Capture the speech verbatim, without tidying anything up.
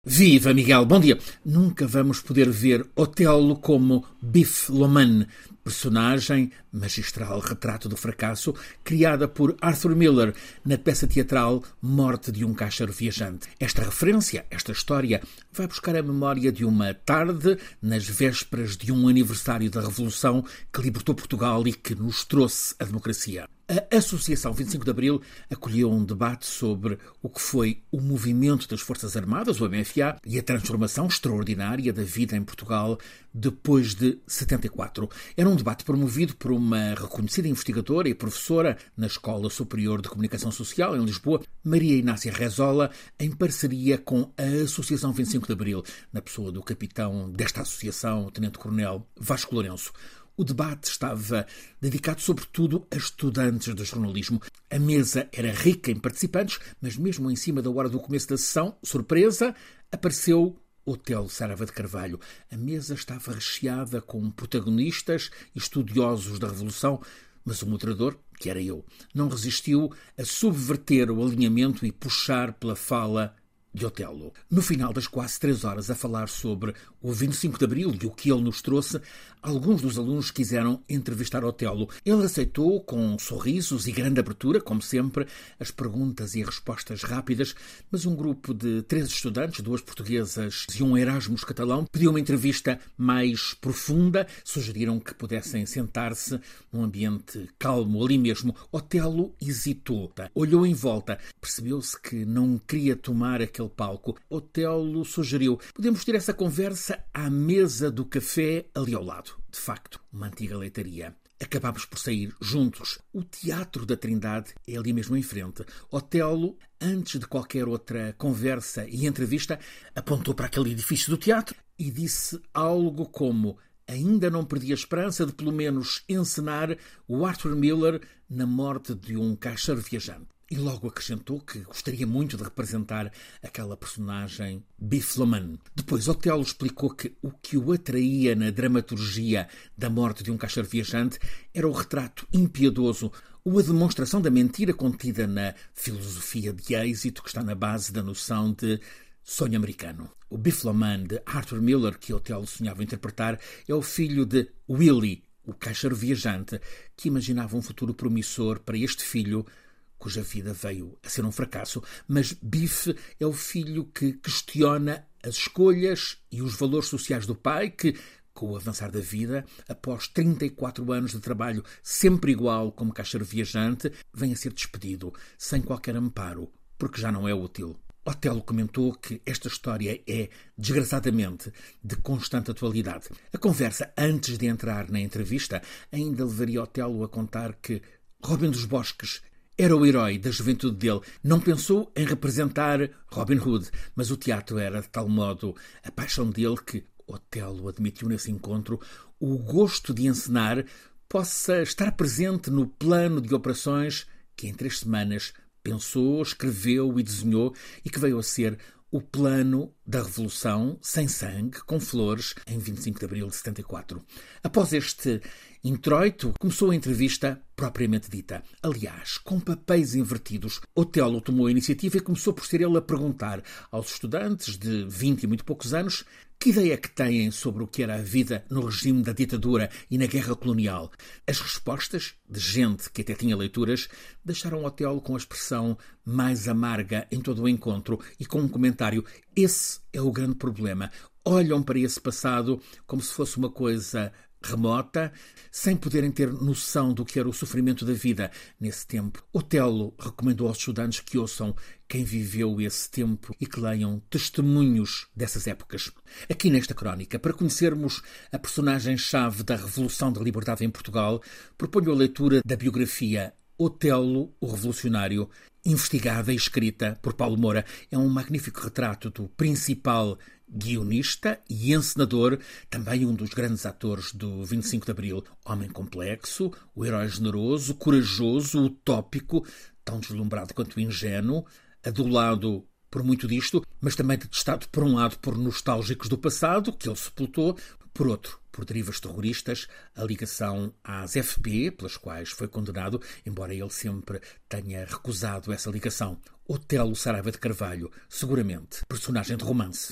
Viva, Miguel, bom dia. Nunca vamos poder ver Otelo como Biff Loman, personagem, magistral retrato do fracasso, criada por Arthur Miller na peça teatral Morte de um Caixeiro Viajante. Esta referência, esta história, vai buscar a memória de uma tarde nas vésperas de um aniversário da Revolução que libertou Portugal e que nos trouxe a democracia. A Associação vinte e cinco de Abril acolheu um debate sobre o que foi o movimento das Forças Armadas, o M F A, e a transformação extraordinária da vida em Portugal depois de setenta e quatro. Era um debate promovido por uma reconhecida investigadora e professora na Escola Superior de Comunicação Social, em Lisboa, Maria Inácia Rezola, em parceria com a Associação vinte e cinco de Abril, na pessoa do capitão desta associação, o tenente-coronel Vasco Lourenço. O debate estava dedicado sobretudo a estudantes de jornalismo. A mesa era rica em participantes, mas mesmo em cima da hora do começo da sessão, surpresa, apareceu Otelo Saraiva de Carvalho. A mesa estava recheada com protagonistas e estudiosos da Revolução, mas o moderador, que era eu, não resistiu a subverter o alinhamento e puxar pela fala de Otelo. No final das quase três horas a falar sobre o vinte e cinco de Abril e o que ele nos trouxe, alguns dos alunos quiseram entrevistar Otelo. Ele aceitou com sorrisos e grande abertura, como sempre, as perguntas e respostas rápidas, mas um grupo de três estudantes, duas portuguesas e um Erasmus catalão, pediu uma entrevista mais profunda, sugeriram que pudessem sentar-se num ambiente calmo ali mesmo. Otelo hesitou, olhou em volta, percebeu-se que não queria tomar aquele palco. Otelo sugeriu: podemos ter essa conversa à mesa do café ali ao lado. De facto, uma antiga leitaria. Acabámos por sair juntos. O Teatro da Trindade é ali mesmo em frente. Otelo, antes de qualquer outra conversa e entrevista, apontou para aquele edifício do teatro e disse algo como: ainda não perdi a esperança de pelo menos encenar o Arthur Miller na Morte de um Caixeiro Viajante. E logo acrescentou que gostaria muito de representar aquela personagem Biff Loman. Depois, Otelo explicou que o que o atraía na dramaturgia da Morte de um Caixeiro Viajante era o retrato impiedoso, ou a demonstração da mentira contida na filosofia de êxito que está na base da noção de sonho americano. O Biff Loman de Arthur Miller, que Otelo sonhava interpretar, é o filho de Willie, o Caixeiro Viajante, que imaginava um futuro promissor para este filho, cuja vida veio a ser um fracasso, mas Biff é o filho que questiona as escolhas e os valores sociais do pai, que, com o avançar da vida, após trinta e quatro anos de trabalho sempre igual como caixeiro viajante, vem a ser despedido, sem qualquer amparo, porque já não é útil. Otelo comentou que esta história é, desgraçadamente, de constante atualidade. A conversa, antes de entrar na entrevista, ainda levaria Otelo a contar que Robin dos Bosques era o herói da juventude dele. Não pensou em representar Robin Hood, mas o teatro era de tal modo a paixão dele que Otelo admitiu nesse encontro o gosto de encenar possa estar presente no plano de operações que em três semanas pensou, escreveu e desenhou e que veio a ser o plano da Revolução, sem sangue, com flores, em vinte e cinco de Abril de setenta e quatro. Após este introito, começou a entrevista propriamente dita. Aliás, com papéis invertidos, Otelo tomou a iniciativa e começou por ser ele a perguntar aos estudantes de vinte e muito poucos anos que ideia que têm sobre o que era a vida no regime da ditadura e na guerra colonial. As respostas, de gente que até tinha leituras, deixaram Otelo com a expressão mais amarga em todo o encontro e com um comentário: esse é o grande problema. Olham para esse passado como se fosse uma coisa remota, sem poderem ter noção do que era o sofrimento da vida nesse tempo. Otelo recomendou aos estudantes que ouçam quem viveu esse tempo e que leiam testemunhos dessas épocas. Aqui nesta crónica, para conhecermos a personagem-chave da Revolução da Liberdade em Portugal, proponho a leitura da biografia Otelo, o Revolucionário, investigada e escrita por Paulo Moura. É um magnífico retrato do principal guionista e encenador, também um dos grandes atores do vinte e cinco de Abril. Homem complexo, o herói generoso, corajoso, utópico, tão deslumbrado quanto ingênuo, adulado por muito disto, mas também detestado por um lado por nostálgicos do passado, que ele sepultou, por outro, por derivas terroristas, a ligação às F P, pelas quais foi condenado, embora ele sempre tenha recusado essa ligação. Otelo Saraiva de Carvalho, seguramente personagem de romance.